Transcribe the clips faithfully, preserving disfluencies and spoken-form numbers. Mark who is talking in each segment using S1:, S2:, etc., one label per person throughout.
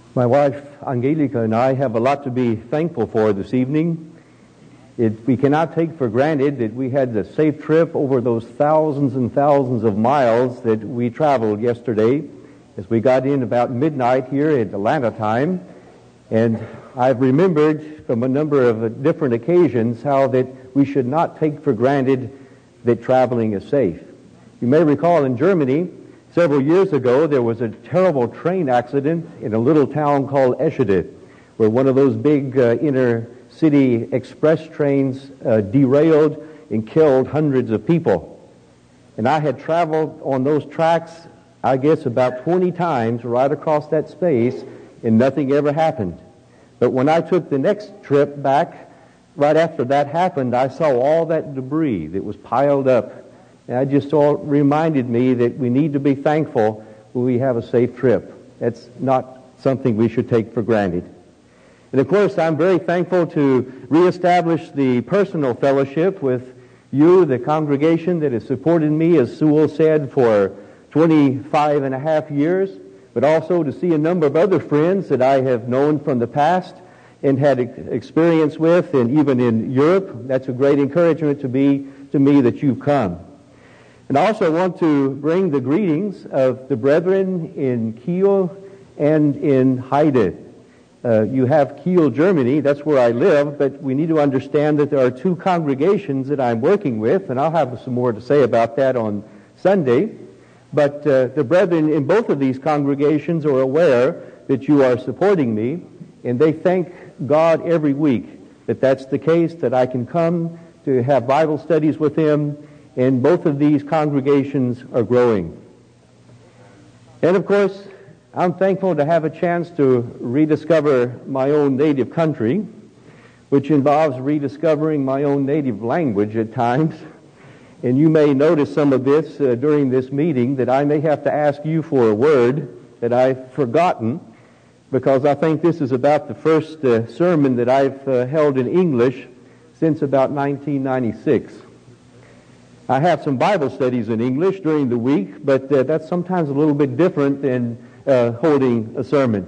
S1: My wife, Angelica, and I have a lot to be thankful for this evening. It, we cannot take for granted that we had a safe trip over those thousands and thousands of miles that we traveled yesterday as we got in about midnight here at Atlanta time. And I've remembered from a number of different occasions how that we should not take for granted that traveling is safe. You may recall in Germany, several years ago, there was a terrible train accident in a little town called Eschede, where one of those big uh, inner-city express trains uh, derailed and killed hundreds of people. And I had traveled on those tracks, I guess, about twenty times right across that space, and nothing ever happened. But when I took the next trip back, right after that happened, I saw all that debris that was piled up. And I just all reminded me that we need to be thankful when we have a safe trip. That's not something we should take for granted. And of course, I'm very thankful to reestablish the personal fellowship with you, the congregation that has supported me, as Sewell said, for twenty-five and a half years, but also to see a number of other friends that I have known from the past and had experience with, and even in Europe. That's a great encouragement to be to me that you've come. And I also want to bring the greetings of the brethren in Kiel and in Heide. Uh, you have Kiel, Germany, that's where I live, but we need to understand that there are two congregations that I'm working with, and I'll have some more to say about that on Sunday. But uh, the brethren in both of these congregations are aware that you are supporting me, and they thank God every week that that's the case, that I can come to have Bible studies with them, and both of these congregations are growing. And of course, I'm thankful to have a chance to rediscover my own native country, which involves rediscovering my own native language at times. And you may notice some of this uh, during this meeting, that I may have to ask you for a word that I've forgotten, because I think this is about the first uh, sermon that I've uh, held in English since about nineteen ninety-six. I have some Bible studies in English during the week, but uh, that's sometimes a little bit different than uh, holding a sermon.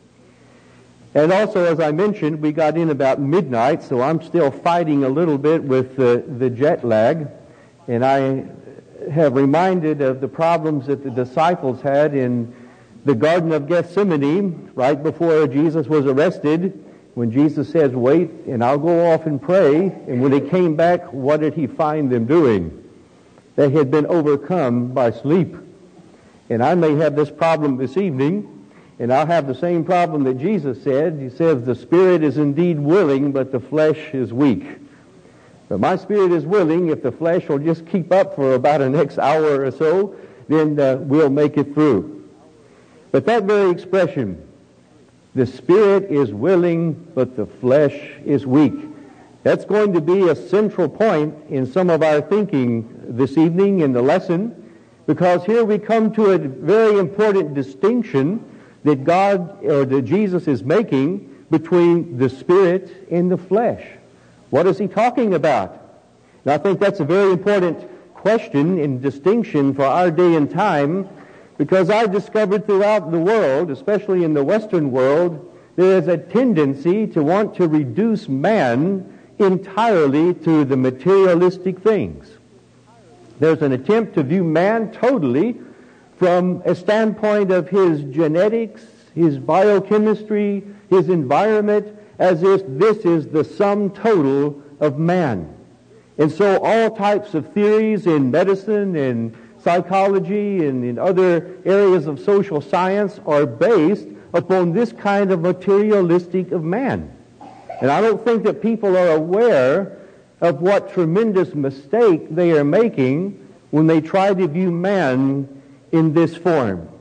S1: And also, as I mentioned, we got in about midnight, so I'm still fighting a little bit with uh, the jet lag. And I have reminded of the problems that the disciples had in the Garden of Gethsemane right before Jesus was arrested, when Jesus says, "Wait, and I'll go off and pray." And when he came back, what did he find them doing? They had been overcome by sleep. And I may have this problem this evening, and I'll have the same problem that Jesus said. He says, "The spirit is indeed willing, but the flesh is weak." But my spirit is willing. If the flesh will just keep up for about the next hour or so, then uh, we'll make it through. But that very expression, the spirit is willing, but the flesh is weak, that's going to be a central point in some of our thinking this evening in the lesson, because here we come to a very important distinction that God, or that Jesus is making between the spirit and the flesh. What is he talking about? And I think that's a very important question and distinction for our day and time, because I've discovered throughout the world, especially in the Western world, there is a tendency to want to reduce man entirely to the materialistic things. There's an attempt to view man totally from a standpoint of his genetics, his biochemistry, his environment, as if this is the sum total of man. And so all types of theories in medicine and psychology and in other areas of social science are based upon this kind of materialistic of man. And I don't think that people are aware of what tremendous mistake they are making when they try to view man in this form.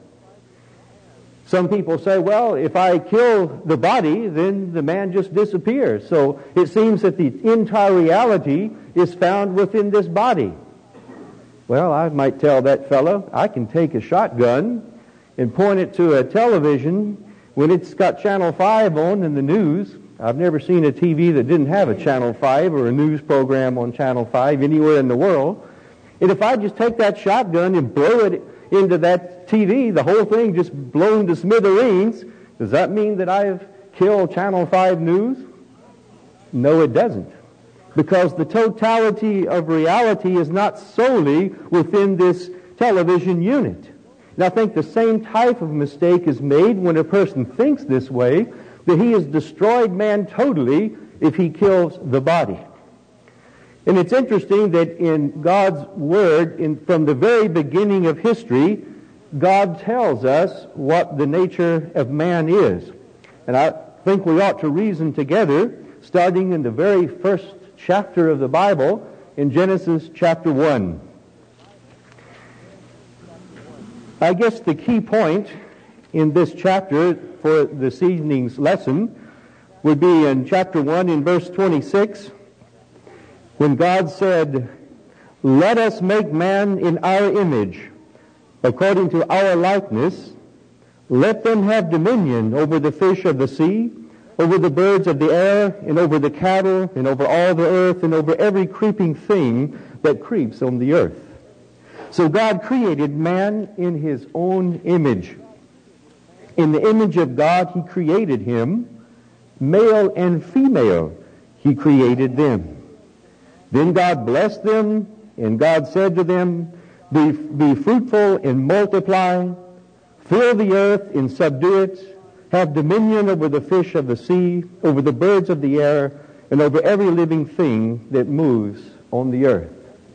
S1: Some people say, well, if I kill the body, then the man just disappears. So it seems that the entire reality is found within this body. Well, I might tell that fellow, I can take a shotgun and point it to a television when it's got Channel five on in the news. I've never seen a T V that didn't have a Channel five or a news program on Channel five anywhere in the world. And if I just take that shotgun and blow it into that T V, the whole thing just blown to smithereens, Does that mean that I've killed Channel five News? No, it doesn't. Because the totality of reality is not solely within this television unit. And I think the same type of mistake is made when a person thinks this way, that he has destroyed man totally if he kills the body. And it's interesting that in God's Word, in, from the very beginning of history, God tells us what the nature of man is. And I think we ought to reason together, starting in the very first chapter of the Bible, in Genesis chapter one. I guess the key point in this chapter for this evening's lesson would be in chapter one in verse twenty-six, when God said, "Let us make man in our image, according to our likeness. Let them have dominion over the fish of the sea, over the birds of the air, and over the cattle, and over all the earth, and over every creeping thing that creeps on the earth." So God created man in his own image. In the image of God, he created him. Male and female, he created them. Then God blessed them, and God said to them, Be, be fruitful and multiply, fill the earth and subdue it, have dominion over the fish of the sea, over the birds of the air, and over every living thing that moves on the earth.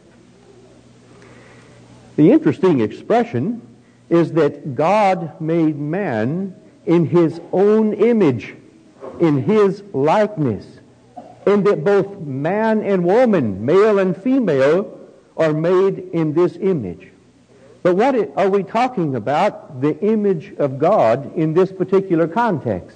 S1: The interesting expression is that God made man in his own image, in his likeness, and that both man and woman, male and female, are made in this image. But what are we talking about, the image of God, in this particular context?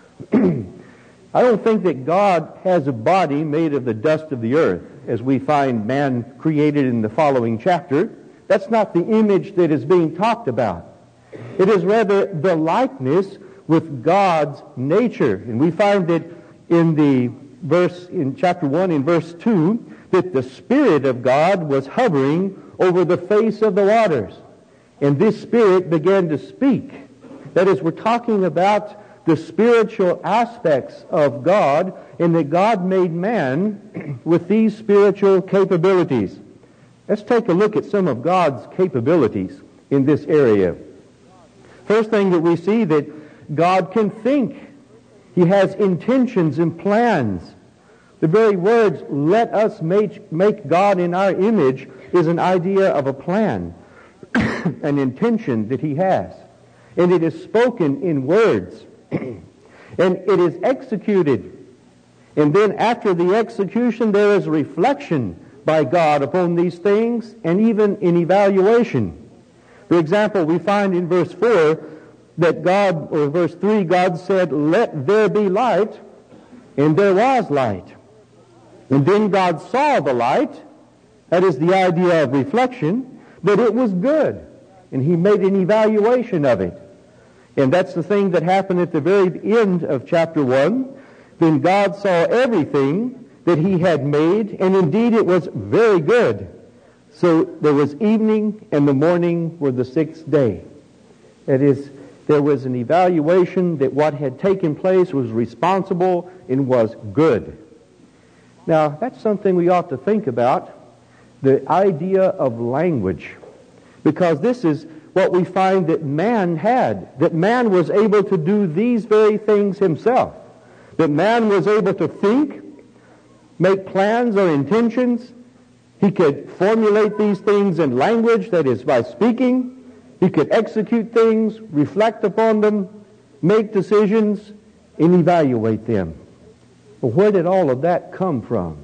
S1: I don't think that God has a body made of the dust of the earth, as we find man created in the following chapter. That's not the image that is being talked about. It is rather the likeness with God's nature. And we find that in the verse, in chapter one, in verse two, that the Spirit of God was hovering over the face of the waters. And this Spirit began to speak. That is, we're talking about the spiritual aspects of God, and that God made man with these spiritual capabilities. Let's take a look at some of God's capabilities in this area. First thing that we see, that God can think. He has intentions and plans. The very words, "let us make, make God in our image," is an idea of a plan, an intention that he has. And it is spoken in words. And it is executed. And then after the execution, there is reflection by God upon these things, and even in evaluation. For example, we find in verse four that God, or verse three, God said, "Let there be light," and there was light. And then God saw the light, that is the idea of reflection, that it was good. And he made an evaluation of it. And that's the thing that happened at the very end of chapter one. Then God saw everything that he had made, and indeed it was very good. So there was evening, and the morning were the sixth day. That is, there was an evaluation that what had taken place was responsible and was good. Now, that's something we ought to think about, the idea of language. Because this is what we find that man had, that man was able to do these very things himself. That man was able to think, make plans or intentions. He could formulate these things in language, that is, by speaking. He could execute things, reflect upon them, make decisions, and evaluate them. But where did all of that come from?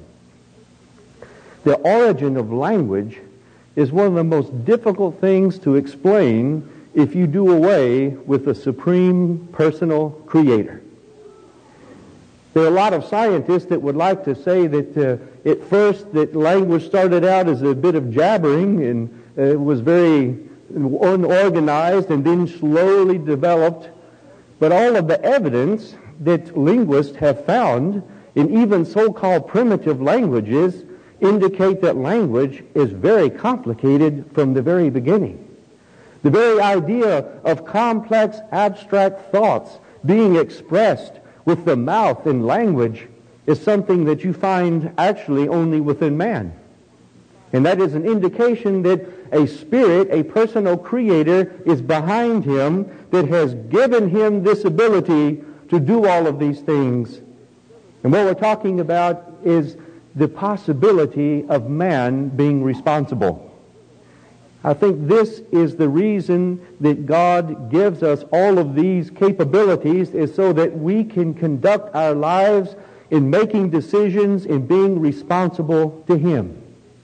S1: The origin of language is one of the most difficult things to explain if you do away with the supreme personal creator. There are a lot of scientists that would like to say that uh, at first that language started out as a bit of jabbering and uh, it was very unorganized and then slowly developed. But all of the evidence that linguists have found in even so-called primitive languages indicate that language is very complicated from the very beginning. The very idea of complex abstract thoughts being expressed with the mouth in language is something that you find actually only within man. And that is an indication that a spirit, a personal creator, is behind him that has given him this ability to do all of these things. And what we're talking about is the possibility of man being responsible. I think this is the reason that God gives us all of these capabilities, is so that we can conduct our lives in making decisions, in being responsible to Him.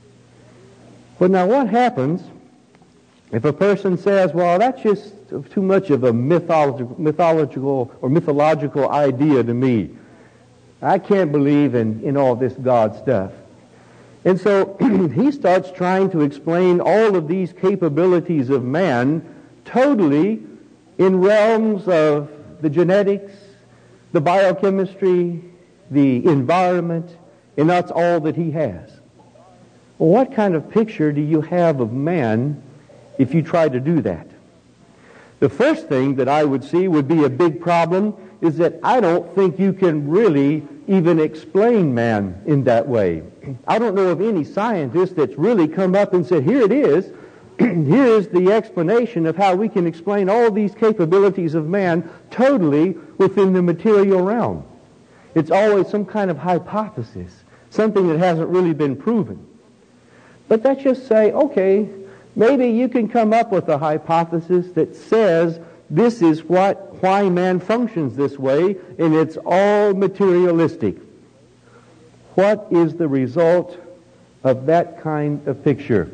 S1: But now what happens if a person says, well, that's just too much of a mythological, mythological or mythological idea to me. I can't believe in, in all this God stuff. And so he starts trying to explain all of these capabilities of man totally in realms of the genetics, the biochemistry, the environment, and that's all that he has. Well, what kind of picture do you have of man if you try to do that? The first thing that I would see would be a big problem is that I don't think you can really even explain man in that way. I don't know of any scientist that's really come up and said, here it is, here is the explanation of how we can explain all these capabilities of man totally within the material realm. It's always some kind of hypothesis, something that hasn't really been proven. But let's just say, okay, maybe you can come up with a hypothesis that says this is what why man functions this way, and it's all materialistic. What is the result of that kind of picture?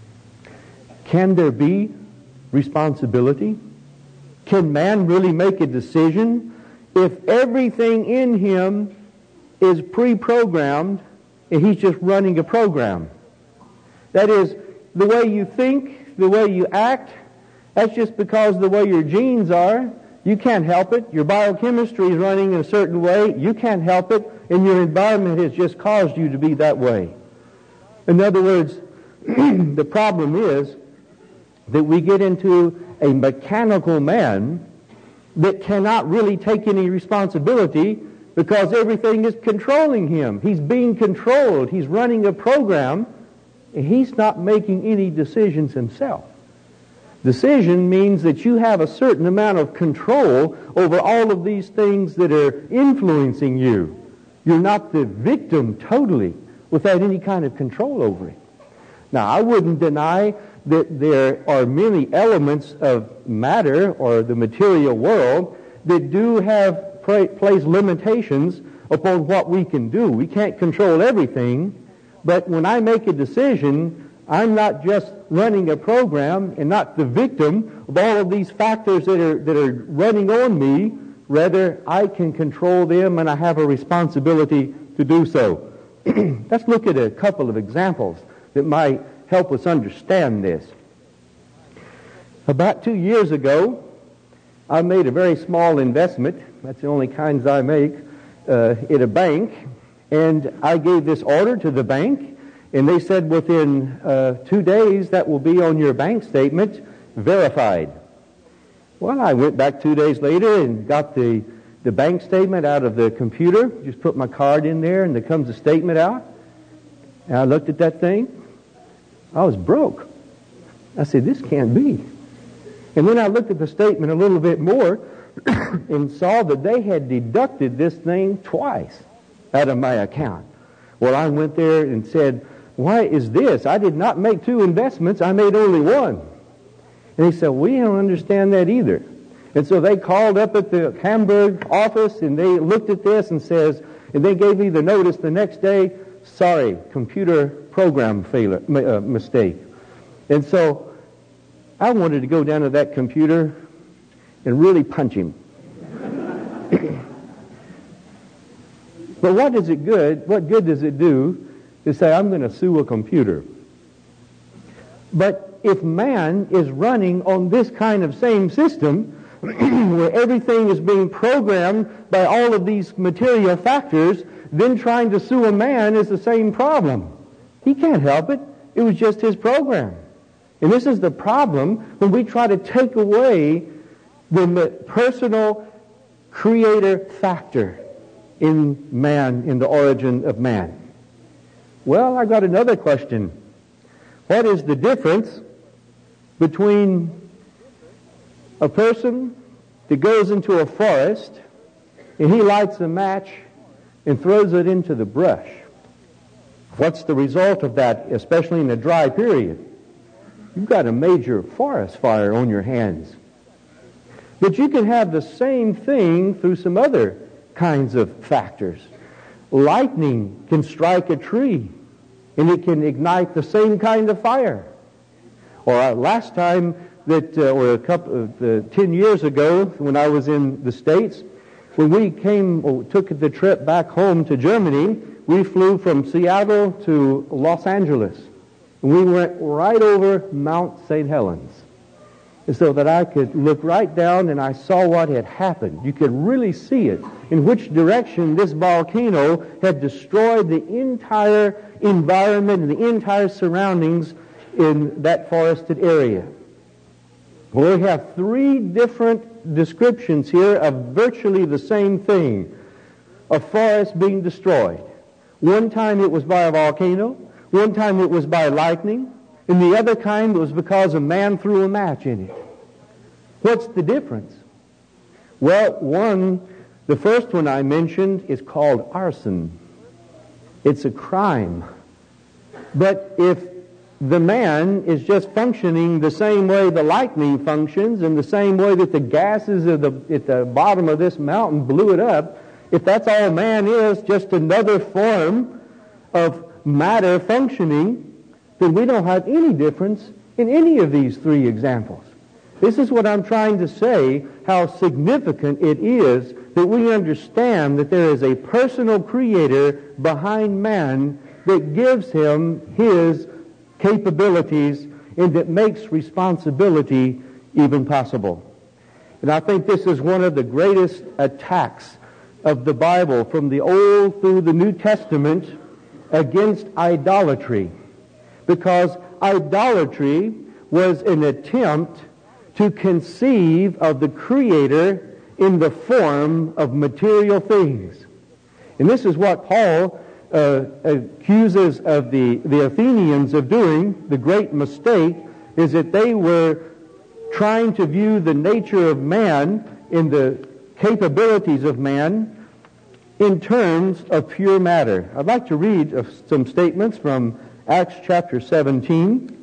S1: Can there be responsibility? Can man really make a decision if everything in him is pre-programmed and he's just running a program? That is, the way you think, the way you act, that's just because the way your genes are. You can't help it. Your biochemistry is running in a certain way. You can't help it. And your environment has just caused you to be that way. In other words, the problem is that we get into a mechanical man that cannot really take any responsibility because everything is controlling him. He's being controlled. He's running a program, and he's not making any decisions himself. Decision means that you have a certain amount of control over all of these things that are influencing you. You're not the victim totally without any kind of control over it. Now, I wouldn't deny that there are many elements of matter or the material world that do have place limitations upon what we can do. We can't control everything, but when I make a decision, I'm not just running a program and not the victim of all of these factors that are that are running on me. Rather, I can control them, and I have a responsibility to do so. Let's look at a couple of examples that might help us understand this. About two years ago, I made a very small investment. That's the only kinds I make uh, at a bank. And I gave this order to the bank. And they said within uh, two days that will be on your bank statement, verified. Well, I went back two days later and got the, the bank statement out of the computer. Just put my card in there and there comes the statement out. And I looked at that thing. I was broke. I said, this can't be. And then I looked at the statement a little bit more and saw that they had deducted this thing twice out of my account. Well, I went there and said, why is this? I did not make two investments. I made only one. And they said, we don't understand that either. And so they called up at the Hamburg office and they looked at this and says, and they gave me the notice the next day, sorry, computer program failure, uh, mistake. And so I wanted to go down to that computer and really punch him. But what does it good? What good does it do to say, I'm going to sue a computer? But if man is running on this kind of same system, where everything is being programmed by all of these material factors, then trying to sue a man is the same problem. He can't help it. It was just his program. And this is the problem when we try to take away the personal creator factor in man, in the origin of man. Well, I got another question. What is the difference between a person that goes into a forest and he lights a match and throws it into the brush? What's the result of that, especially in a dry period? You've got a major forest fire on your hands. But you can have the same thing through some other kinds of factors. Lightning can strike a tree, and it can ignite the same kind of fire. Or uh, last time that, uh, or a couple of, uh, ten years ago, when I was in the States, when we came, or took the trip back home to Germany, we flew from Seattle to Los Angeles. And we went right over Mount Saint Helens. And so that I could look right down and I saw what had happened. You could really see it, in which direction this volcano had destroyed the entire environment and the entire surroundings in that forested area. Well, we have three different descriptions here of virtually the same thing. A forest being destroyed. One time it was by a volcano, one time it was by lightning, and the other kind was because a man threw a match in it. What's the difference? Well, one, the first one I mentioned is called arson. It's a crime. But if the man is just functioning the same way the lightning functions and the same way that the gases at the, at the bottom of this mountain blew it up, if that's all man is, just another form of matter functioning, then we don't have any difference in any of these three examples. This is what I'm trying to say, how significant it is that we understand that there is a personal creator behind man that gives him his capabilities and that makes responsibility even possible. And I think this is one of the greatest attacks of the Bible from the Old through the New Testament against idolatry. Because idolatry was an attempt to conceive of the Creator in the form of material things. And this is what Paul uh, accuses of the, the Athenians of doing. The great mistake is that they were trying to view the nature of man and the capabilities of man in terms of pure matter. I'd like to read uh, some statements from Acts chapter seventeen.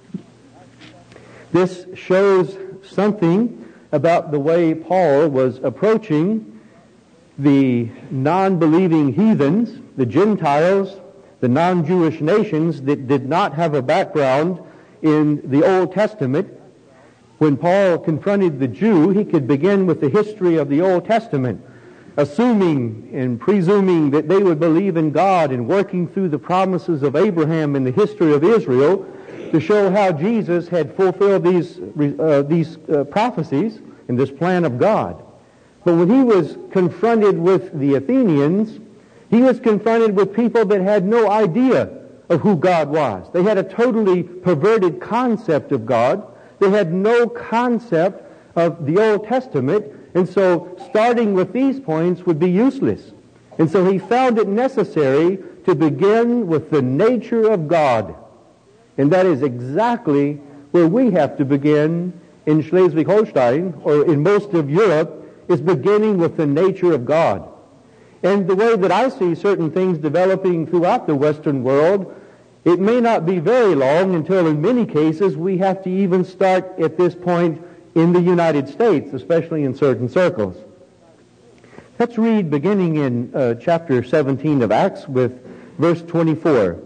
S1: This shows something about the way Paul was approaching the non-believing heathens, the Gentiles, the non-Jewish nations that did not have a background in the Old Testament. When Paul confronted the Jew, he could begin with the history of the Old Testament, assuming and presuming that they would believe in God and working through the promises of Abraham in the history of Israel to show how Jesus had fulfilled these uh, these uh, prophecies in this plan of God. But when he was confronted with the Athenians, he was confronted with people that had no idea of who God was. They had a totally perverted concept of God. They had no concept of the Old Testament, and so starting with these points would be useless. And so he found it necessary to begin with the nature of God. And that is exactly where we have to begin in Schleswig-Holstein, or in most of Europe, is beginning with the nature of God. And the way that I see certain things developing throughout the Western world, it may not be very long until in many cases we have to even start at this point in the United States, especially in certain circles. Let's read beginning in uh, chapter seventeen of Acts with verse twenty-four.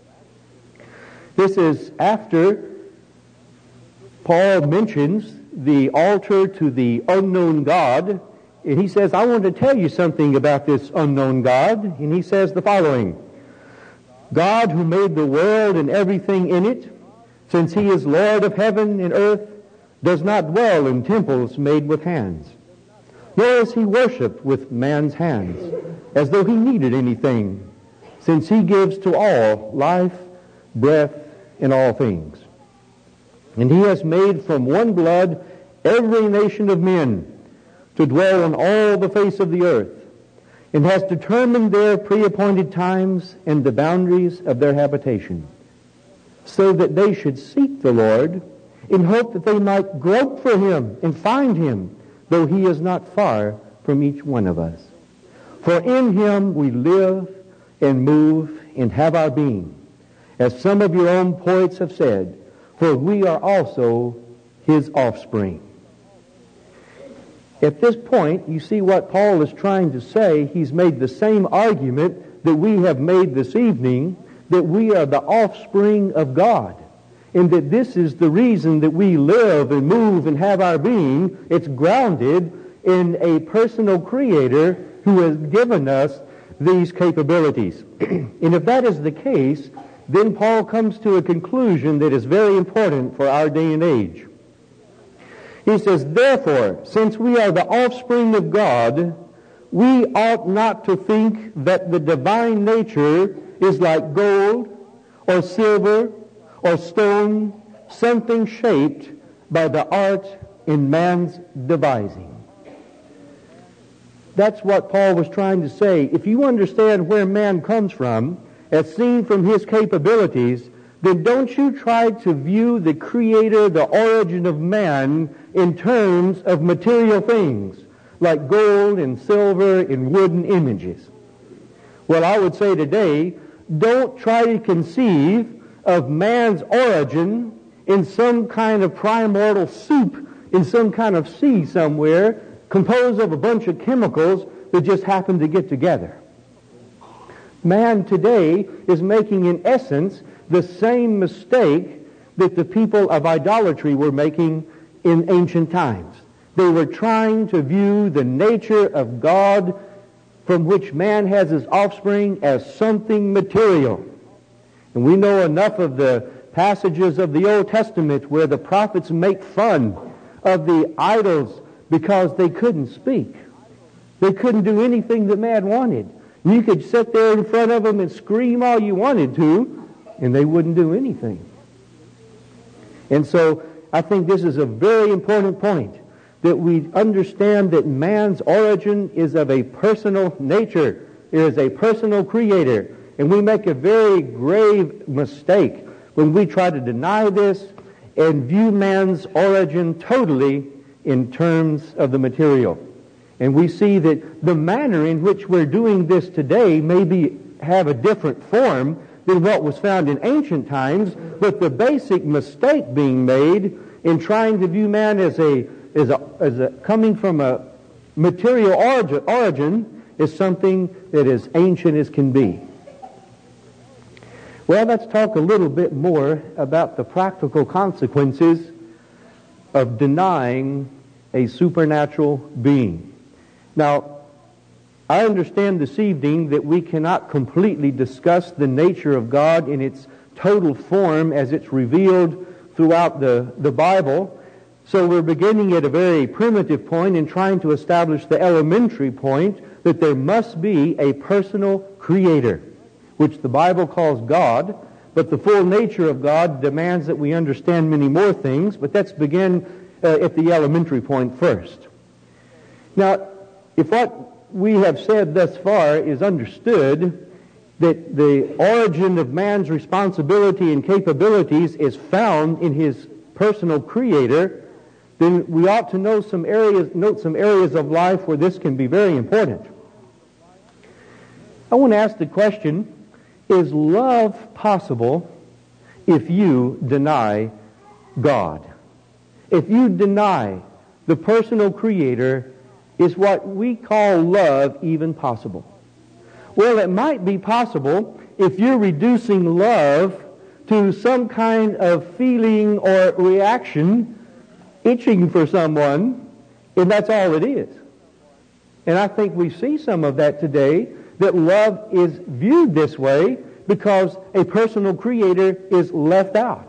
S1: This is after Paul mentions the altar to the unknown God, and he says, I want to tell you something about this unknown God. And he says the following: God, who made the world and everything in it, since he is Lord of heaven and earth, does not dwell in temples made with hands, nor is he worshipped with man's hands, as though he needed anything, since he gives to all life, breath, and all things. And he has made from one blood every nation of men to dwell on all the face of the earth, and has determined their pre-appointed times and the boundaries of their habitation, so that they should seek the Lord in hope that they might grope for him and find him, though he is not far from each one of us. For in him we live and move and have our being, as some of your own poets have said, for we are also his offspring. At this point, you see what Paul is trying to say. He's made the same argument that we have made this evening, that we are the offspring of God, and that this is the reason that we live and move and have our being. It's grounded in a personal creator who has given us these capabilities. And if that is the case, then Paul comes to a conclusion that is very important for our day and age. He says, therefore, since we are the offspring of God, we ought not to think that the divine nature is like gold or silver or stone, something shaped by the art in man's devising. That's what Paul was trying to say. If you understand where man comes from, as seen from his capabilities, then don't you try to view the creator, the origin of man, in terms of material things, like gold and silver and wooden images. Well, I would say today, don't try to conceive of man's origin in some kind of primordial soup in some kind of sea somewhere, composed of a bunch of chemicals that just happen to get together. Man today is making, in essence, the same mistake that the people of idolatry were making in ancient times. They were trying to view the nature of God, from which man has his offspring, as something material. And we know enough of the passages of the Old Testament where the prophets make fun of the idols because they couldn't speak. They couldn't do anything that man wanted. You could sit there in front of them and scream all you wanted to, and they wouldn't do anything. And so I think this is a very important point, that we understand that man's origin is of a personal nature. It is a personal creator. And we make a very grave mistake when we try to deny this and view man's origin totally in terms of the material. And we see that the manner in which we're doing this today may be, have a different form than what was found in ancient times, but the basic mistake being made in trying to view man as a as a, as a coming from a material origin, origin is something that is ancient as can be. Well, let's talk a little bit more about the practical consequences of denying a supernatural being. Now, I understand this evening that we cannot completely discuss the nature of God in its total form as it's revealed throughout the, the Bible. So we're beginning at a very primitive point and trying to establish the elementary point that there must be a personal creator, which the Bible calls God, but the full nature of God demands that we understand many more things, but let's begin uh, at the elementary point first. Now, if what we have said thus far is understood, that the origin of man's responsibility and capabilities is found in his personal creator, then we ought to know some areas, note some areas of life where this can be very important. I want to ask the question, is love possible if you deny God? If you deny the personal creator, is what we call love even possible? Well, it might be possible if you're reducing love to some kind of feeling or reaction, itching for someone, and that's all it is. And I think we see some of that today, that love is viewed this way because a personal creator is left out.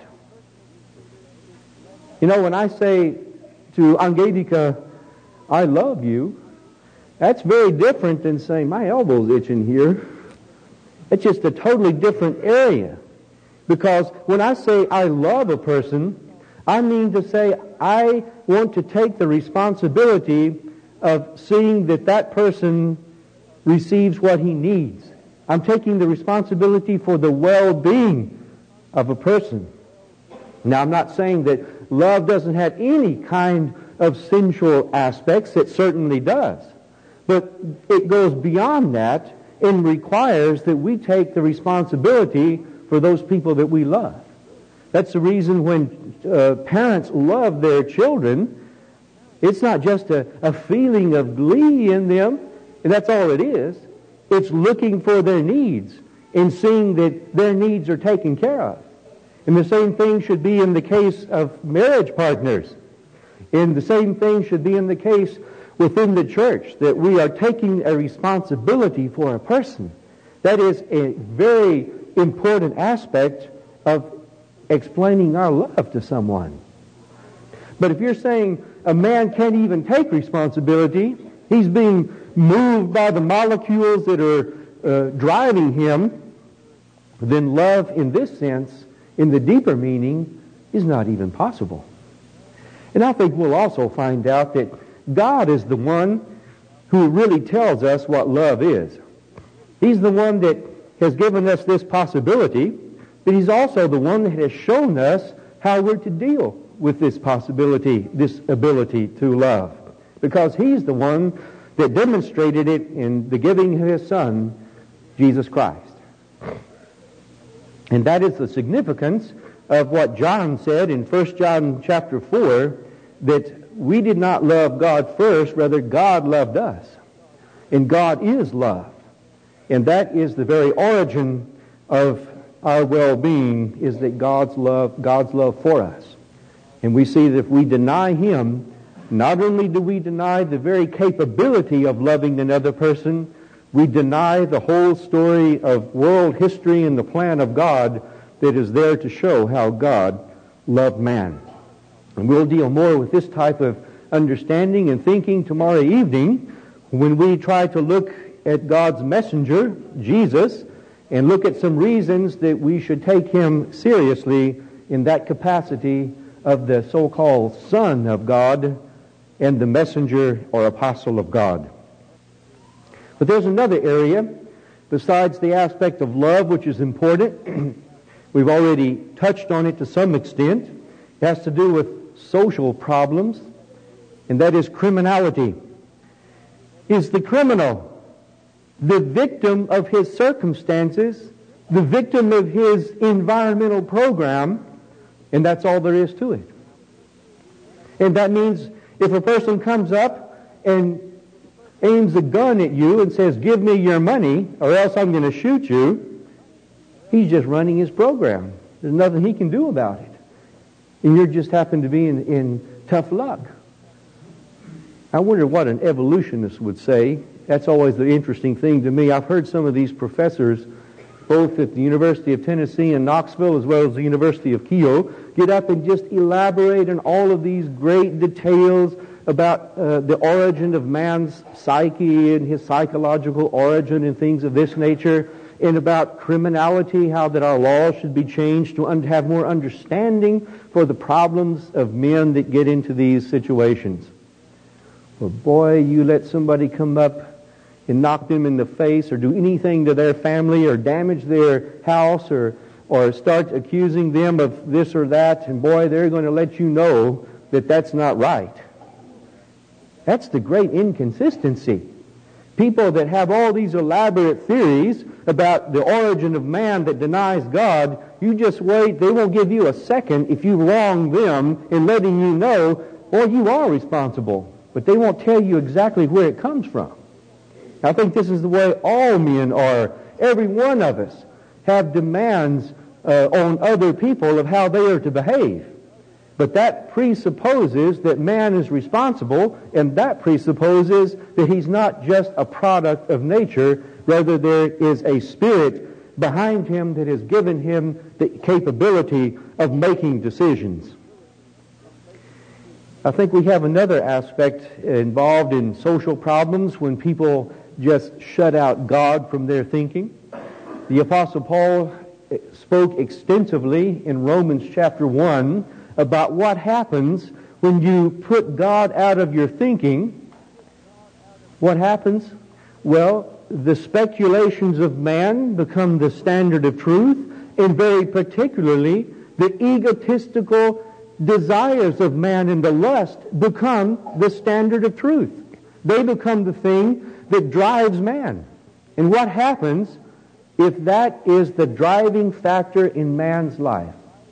S1: You know, when I say to Angelica, I love you, that's very different than saying, my elbow's itching here. It's just a totally different area. Because when I say I love a person, I mean to say I want to take the responsibility of seeing that that person receives what he needs. I'm taking the responsibility for the well-being of a person. Now, I'm not saying that love doesn't have any kind of sensual aspects. It certainly does. But it goes beyond that and requires that we take the responsibility for those people that we love. That's the reason when uh, parents love their children, it's not just a, a feeling of glee in them, and that's all it is. It's looking for their needs and seeing that their needs are taken care of. And the same thing should be in the case of marriage partners. And the same thing should be in the case within the church, that we are taking a responsibility for a person. That is a very important aspect of explaining our love to someone. But if you're saying a man can't even take responsibility, he's being moved by the molecules that are uh, driving him, then love in this sense, in the deeper meaning, is not even possible. And I think we'll also find out that God is the one who really tells us what love is. He's the one that has given us this possibility, but He's also the one that has shown us how we're to deal with this possibility, this ability to love. Because He's the one that demonstrated it in the giving of His Son, Jesus Christ. And that is the significance of what John said in First John chapter four, that we did not love God first, rather God loved us. And God is love. And that is the very origin of our well-being, is that God's love, God's love for us. And we see that if we deny Him, not only do we deny the very capability of loving another person, we deny the whole story of world history and the plan of God that is there to show how God loved man. And we'll deal more with this type of understanding and thinking tomorrow evening when we try to look at God's messenger, Jesus, and look at some reasons that we should take Him seriously in that capacity of the so-called Son of God and the messenger or apostle of God. But there's another area besides the aspect of love which is important. We've already touched on it to some extent. It has to do with social problems, and that is criminality. Is the criminal the victim of his circumstances, the victim of his environmental program, and that's all there is to it? And that means if a person comes up and aims a gun at you and says, "Give me your money or else I'm going to shoot you," he's just running his program. There's nothing he can do about it. And you just happen to be in, in tough luck. I wonder what an evolutionist would say. That's always the interesting thing to me. I've heard some of these professors, both at the University of Tennessee in Knoxville as well as the University of Keio, get up and just elaborate on all of these great details about uh, the origin of man's psyche and his psychological origin and things of this nature, and about criminality, how that our laws should be changed to un- have more understanding for the problems of men that get into these situations. Well, boy, you let somebody come up and knock them in the face or do anything to their family or damage their house or, or start accusing them of this or that, and boy, they're going to let you know that that's not right. That's the great inconsistency. People that have all these elaborate theories about the origin of man that denies God, you just wait, they won't give you a second if you wrong them in letting you know, well, you are responsible. But they won't tell you exactly where it comes from. I think this is the way all men are. Every one of us have demands uh, on other people of how they are to behave. But that presupposes that man is responsible, and that presupposes that he's not just a product of nature, rather there is a spirit behind him that has given him the capability of making decisions. I think we have another aspect involved in social problems when people just shut out God from their thinking. The Apostle Paul spoke extensively in Romans chapter one about what happens when you put God out of your thinking what happens? Well, the speculations of man become the standard of truth, and very particularly the egotistical desires of man and the lust become the standard of truth. They become the thing that drives man. And what happens if that is the driving factor in man's life?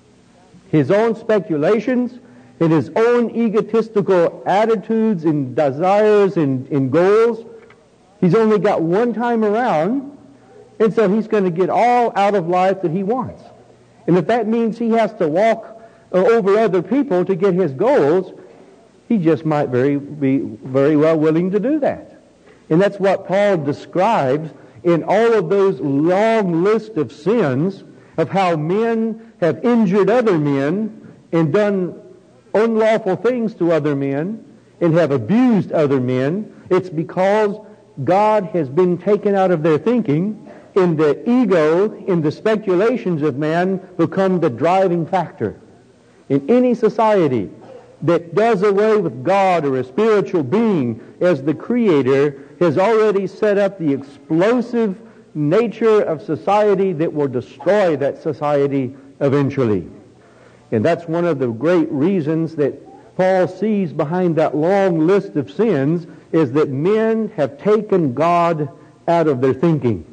S1: His own speculations and his own egotistical attitudes and desires and, and goals. He's only got one time around, and so he's going to get all out of life that he wants. And if that means he has to walk uh, over other people to get his goals, he just might very be very well willing to do that. And that's what Paul describes in all of those long list of sins of how men have injured other men and done unlawful things to other men and have abused other men. It's because God has been taken out of their thinking, and the ego and the speculations of man become the driving factor. In any society that does away with God or a spiritual being as the creator has already set up the explosive nature of society that will destroy that society eventually. And that's one of the great reasons that Paul sees behind that long list of sins, is that men have taken God out of their thinking.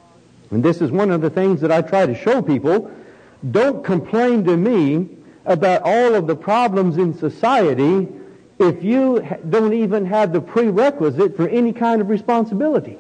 S1: And this is one of the things that I try to show people. Don't complain to me about all of the problems in society if you don't even have the prerequisite for any kind of responsibility.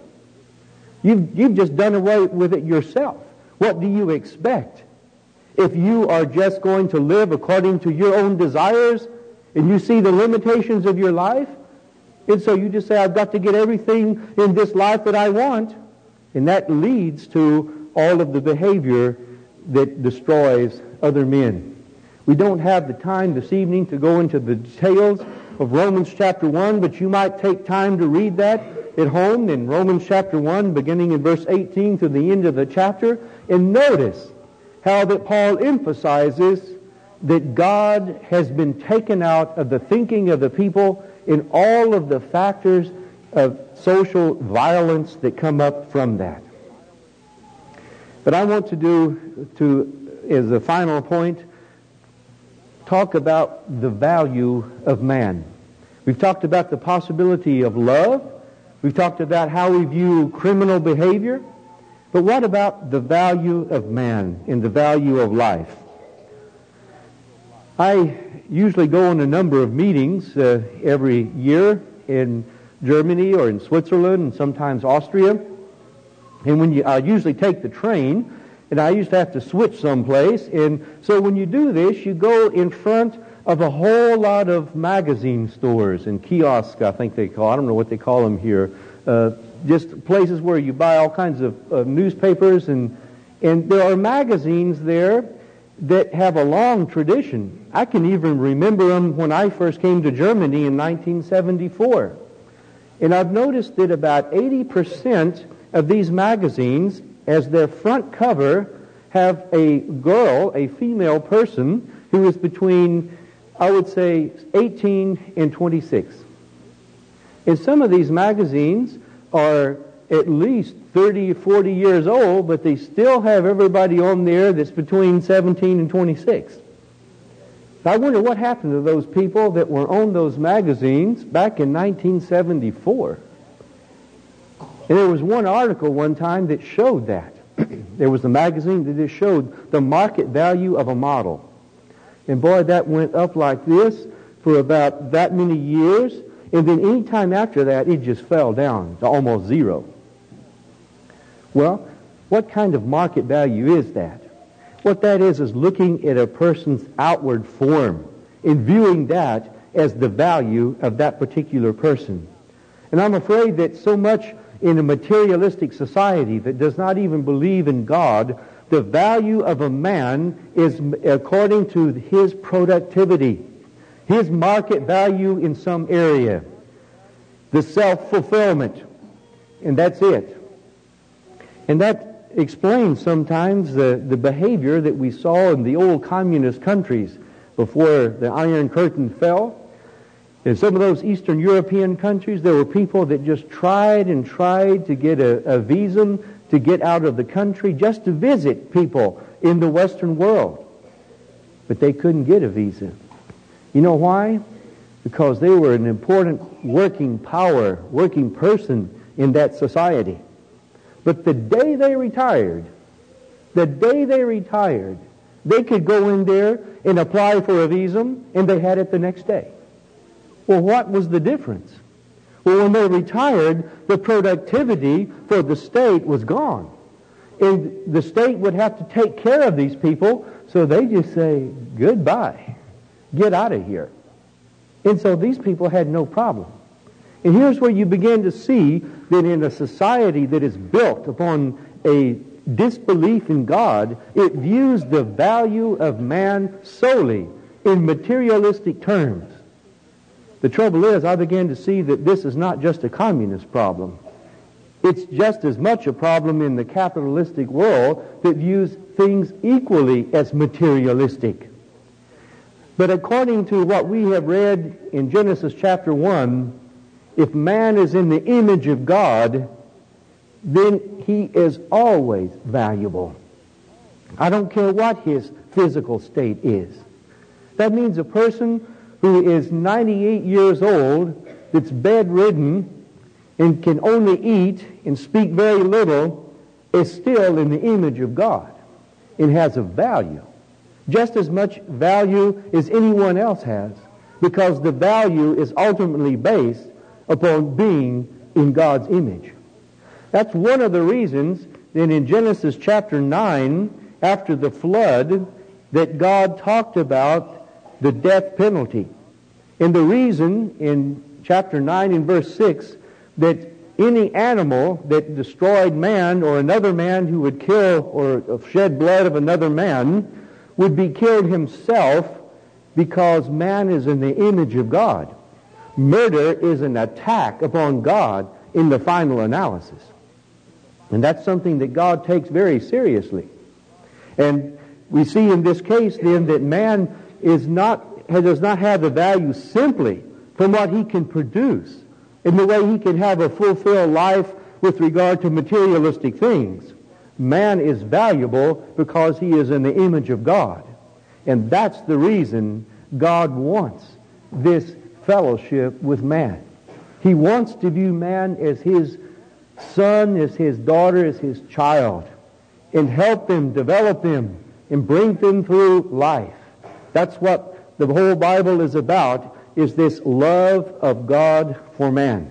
S1: You've, you've just done away with it yourself. What do you expect? If you are just going to live according to your own desires and you see the limitations of your life, and so you just say, I've got to get everything in this life that I want, and that leads to all of the behavior that destroys other men. We don't have the time this evening to go into the details of Romans chapter one, but you might take time to read that at home in Romans chapter one, beginning in verse eighteen to the end of the chapter, and notice how that Paul emphasizes that God has been taken out of the thinking of the people in all of the factors of social violence that come up from that. But I want to do, to as a final point, talk about the value of man. We've talked about the possibility of love. We've talked about how we view criminal behavior. But what about the value of man and the value of life? I usually go on a number of meetings uh, every year in Germany or in Switzerland and sometimes Austria. And when you, I usually take the train, and I used to have to switch someplace. And so when you do this, you go in front of a whole lot of magazine stores and kiosks, I think they call. I don't know what they call them here. Uh, just places where you buy all kinds of uh, newspapers, and and there are magazines there that have a long tradition. I can even remember them when I first came to Germany in nineteen seventy-four. And I've noticed that about eighty percent of these magazines, as their front cover, have a girl, a female person, who is between, I would say, eighteen and twenty-six. And some of these magazines are at least thirty, forty years old, but they still have everybody on there that's between seventeen and twenty-six. I wonder what happened to those people that were on those magazines back in nineteen seventy-four. And there was one article one time that showed that. There was a magazine that just showed the market value of a model. And boy, that went up like this for about that many years. And then any time after that, it just fell down to almost zero. Well, what kind of market value is that? What that is is looking at a person's outward form and viewing that as the value of that particular person. And I'm afraid that so much in a materialistic society that does not even believe in God, the value of a man is according to his productivity, his market value in some area, the self-fulfillment, and that's it. And that explains sometimes the, the behavior that we saw in the old communist countries before the Iron Curtain fell. In some of those Eastern European countries, there were people that just tried and tried to get a, a visa to get out of the country just to visit people in the Western world. But they couldn't get a visa. You know why? Because they were an important working power, working person in that society. But the day they retired, the day they retired, they could go in there and apply for a visa, and they had it the next day. Well, what was the difference? Well, when they retired, the productivity for the state was gone. And the state would have to take care of these people, so they just say, goodbye, get out of here. And so these people had no problem. And here's where you begin to see that in a society that is built upon a disbelief in God, it views the value of man solely in materialistic terms. The trouble is, I began to see that this is not just a communist problem. It's just as much a problem in the capitalistic world that views things equally as materialistic. But according to what we have read in Genesis chapter one, if man is in the image of God, then he is always valuable. I don't care what his physical state is. That means a person who is ninety-eight years old, that's bedridden, and can only eat and speak very little, is still in the image of God and has a value. Just as much value as anyone else has, because the value is ultimately based upon being in God's image. That's one of the reasons that in Genesis chapter nine, after the flood, that God talked about the death penalty. And the reason in chapter nine in verse six that any animal that destroyed man or another man who would kill or shed blood of another man would be killed himself, because man is in the image of God. Murder is an attack upon God in the final analysis. And that's something that God takes very seriously. And we see in this case then that man is not does not have the value simply from what he can produce in the way he can have a fulfilled life with regard to materialistic things. Man is valuable because he is in the image of God. And that's the reason God wants this fellowship with man. He wants to view man as his son, as his daughter, as his child, and help them, develop them, and bring them through life. That's what the whole Bible is about, is this love of God for man.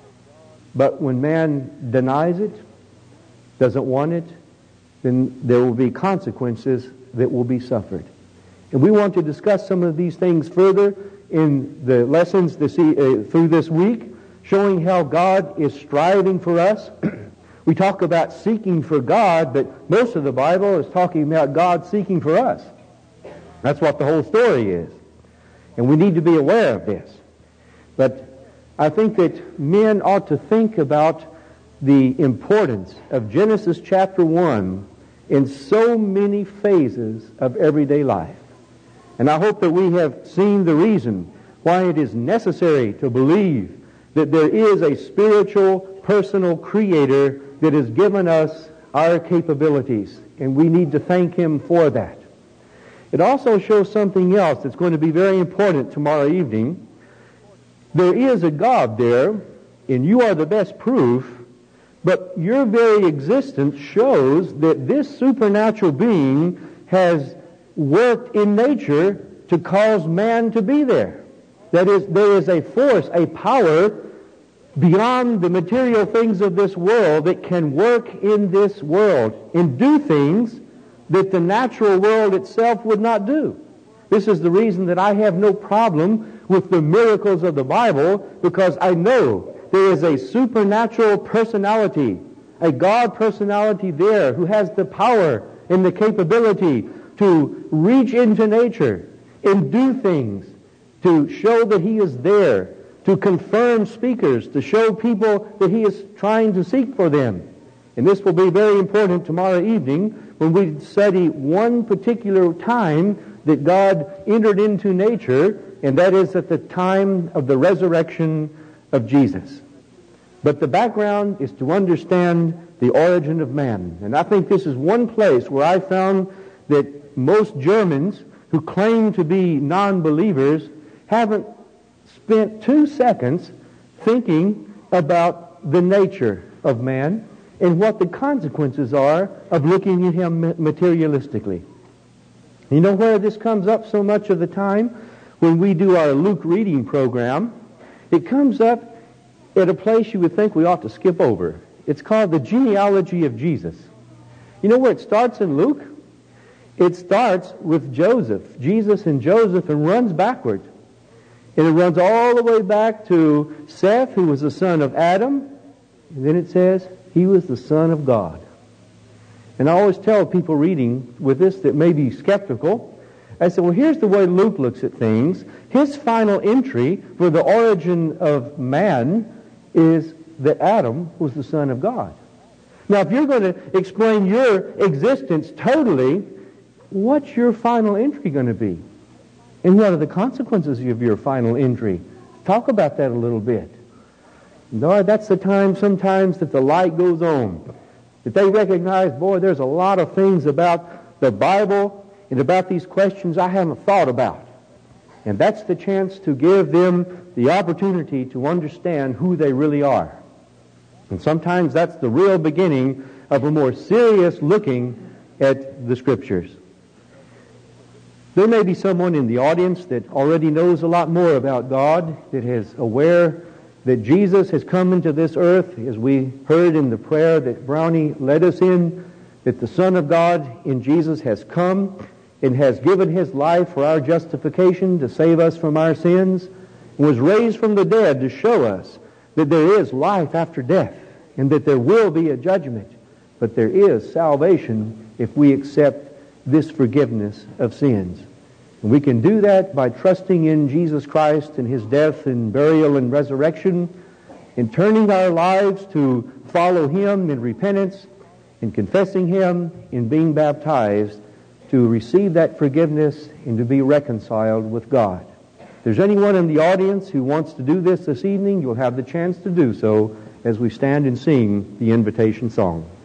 S1: But when man denies it, doesn't want it, then there will be consequences that will be suffered. And we want to discuss some of these things further in the lessons this, uh, through this week, showing how God is striving for us. We talk about seeking for God, but most of the Bible is talking about God seeking for us. That's what the whole story is. And we need to be aware of this. But I think that men ought to think about the importance of Genesis chapter one in so many phases of everyday life. And I hope that we have seen the reason why it is necessary to believe that there is a spiritual, personal Creator that has given us our capabilities, and we need to thank Him for that. It also shows something else that's going to be very important tomorrow evening. There is a God there, and you are the best proof, but your very existence shows that this supernatural being has worked in nature to cause man to be there. That is, there is a force, a power beyond the material things of this world that can work in this world and do things that the natural world itself would not do. This is the reason that I have no problem with the miracles of the Bible, because I know there is a supernatural personality, a God personality there who has the power and the capability to reach into nature and do things to show that He is there, to confirm speakers, to show people that He is trying to seek for them. And this will be very important tomorrow evening when we study one particular time that God entered into nature and that is at the time of the resurrection of Jesus. But the background is to understand the origin of man. And I think this is one place where I found that most Germans who claim to be non-believers haven't spent two seconds thinking about the nature of man and what the consequences are of looking at him materialistically. You know where this comes up so much of the time? When we do our Luke reading program, it comes up at a place you would think we ought to skip over. It's called the genealogy of Jesus. You know where it starts in Luke? It starts with Joseph, Jesus and Joseph, and runs backward. And it runs all the way back to Seth, who was the son of Adam. And then it says, he was the son of God. And I always tell people reading with this that may be skeptical, I said, well, here's the way Luke looks at things. His final entry for the origin of man is that Adam was the son of God. Now, if you're going to explain your existence totally, what's your final entry going to be? And what are the consequences of your final entry? Talk about that a little bit. Lord, that's the time sometimes that the light goes on. That they recognize, boy, there's a lot of things about the Bible and about these questions I haven't thought about. And that's the chance to give them the opportunity to understand who they really are. And sometimes that's the real beginning of a more serious looking at the Scriptures. There may be someone in the audience that already knows a lot more about God, that is aware that Jesus has come into this earth, as we heard in the prayer that Brownie led us in, that the Son of God in Jesus has come and has given His life for our justification to save us from our sins, and was raised from the dead to show us that there is life after death and that there will be a judgment, but there is salvation if we accept this forgiveness of sins. And we can do that by trusting in Jesus Christ and His death and burial and resurrection, and turning our lives to follow Him in repentance and confessing Him in being baptized to receive that forgiveness and to be reconciled with God. If there's anyone in the audience who wants to do this this evening, you'll have the chance to do so as we stand and sing the invitation song.